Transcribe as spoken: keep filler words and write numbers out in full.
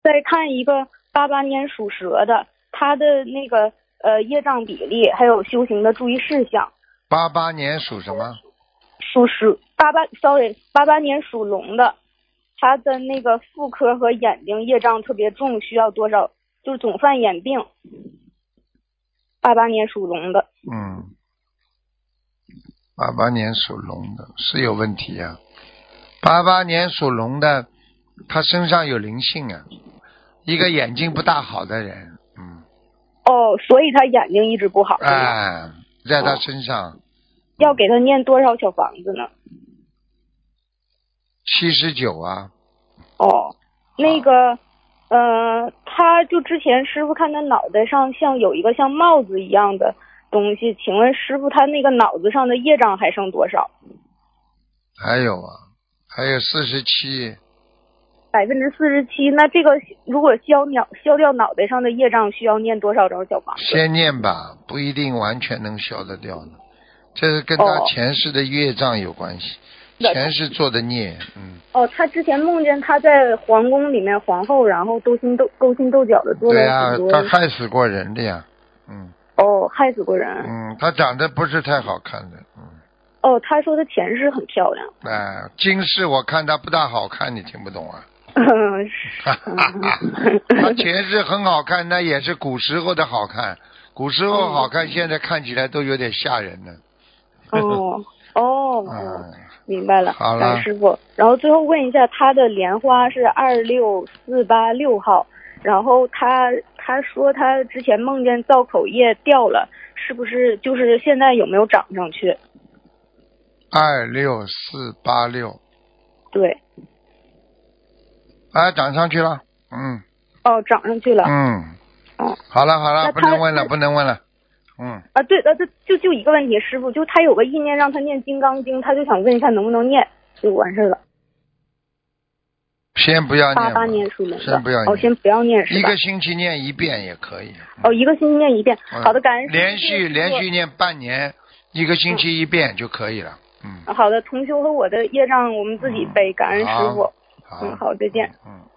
再看一个八八年属蛇的，他的那个呃业障比例还有修行的注意事项。 八八年属什么？ 属鼠，八八 sorry， 八八年属龙的，他的那个妇科和眼睛业障特别重，需要多少？就是总犯眼病。八八年属龙的。 嗯，八八年属龙的是有问题啊。八八年属龙的，他身上有灵性啊，一个眼睛不大好的人。嗯。 哦，所以他眼睛一直不好。 哎，在他身上。哦， 要给他念多少小房子呢？ 七十九啊。 哦，那个，呃，他就之前师傅看他脑袋上像有一个像帽子一样的东西，请问师傅他那个脑子上的业障还剩多少？ 还有啊，还有四十七。 百分之四十七。那这个如果消掉消掉脑袋上的业障，需要念多少张小房子？ 先念吧，不一定完全能消得掉的。这是跟他前世的业障有关系，哦、前世做的孽。嗯。 哦，他之前梦见他在皇宫里面，皇后然后勾心斗勾心斗角的做了很多。 对呀、啊，他害死过人的呀。嗯。 哦，害死过人。 嗯，他长得不是太好看的。嗯。 哦，他说他前世很漂亮。 哎、呃，今世我看他不大好看，你听不懂啊？ 嗯， 他前世很好看，那也是古时候的好看，古时候好看，现在看起来都有点吓人了。 哦哦、嗯，明白了。 好了， 感师傅。然后最后问一下，他的莲花是二六四八六号，然后他他说他之前梦见造口业掉了，是不是就是现在有没有涨上去？ 二六四八六。 对。 啊，涨上去了。嗯。 哦，涨上去了。 嗯。 哦， 好了好了，不能问了不能问了。嗯。 啊，对，呃，就就一个问题，师傅，就他有个意念让他念《金刚经》，他就想问一下能不能念，就完事了。 先不要念。 八八年属龙的。 先不要念。 哦，先不要念是吧？ 一个星期念一遍也可以。 嗯、哦，一个星期念一遍。 嗯、 好的，感恩师傅。 连续连续念半年，一个星期一遍就可以了。嗯。 好的，同修和我的业障我们自己背，感恩师傅。 好。 嗯，好，再见。 嗯。